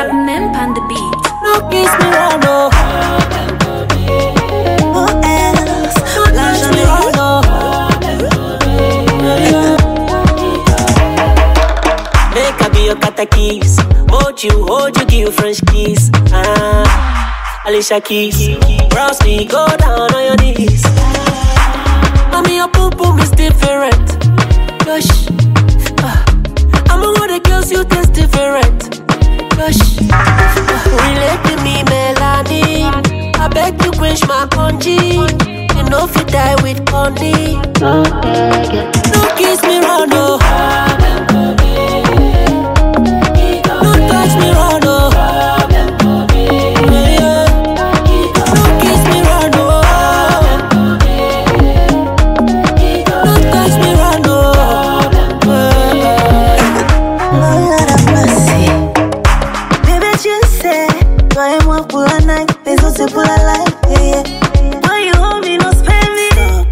Mimp on the beat. No kiss me right now. Who else? No touch me right now. Make I be your catechies. Hold you, give you French kiss. Alicia Keys. Browse me, go down on your knees. Mommy, your poo poo is different. Gosh, I'm all the girls you taste different. Gosh, relate to me, Melanie. I beg you quench my congee. You know if you die with Connie. No kiss me round, no. No touch me round, no. No kiss me round, no. No touch me round, no. Lord have mercy. Baby, tu sais, toi et moi pour la night, les autres c'est pour la life. Yeah. When you hold me, no spare me.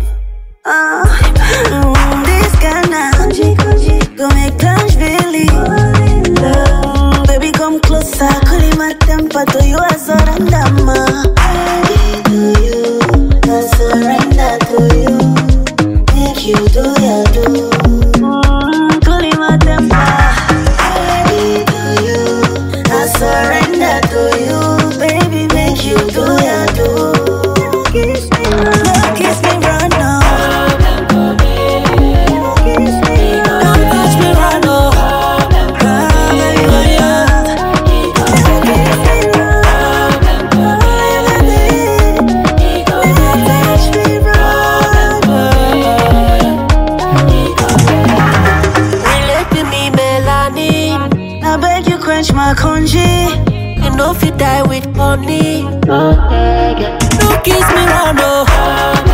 This Ghana, go make Tange believe. Baby, come closer, calling my temper to you, I surrender, ma. Baby, to you, I surrender to you. Make you do your do. Calling my temper. Baby, to you, I surrender to you. Baby, make you do your do. Kiss me, no kiss me right now. Kiss me, Don't touch me right now. Relate to me, Melanie. I beg you quench my congee. You know if you die with Connie. No kiss me round, no.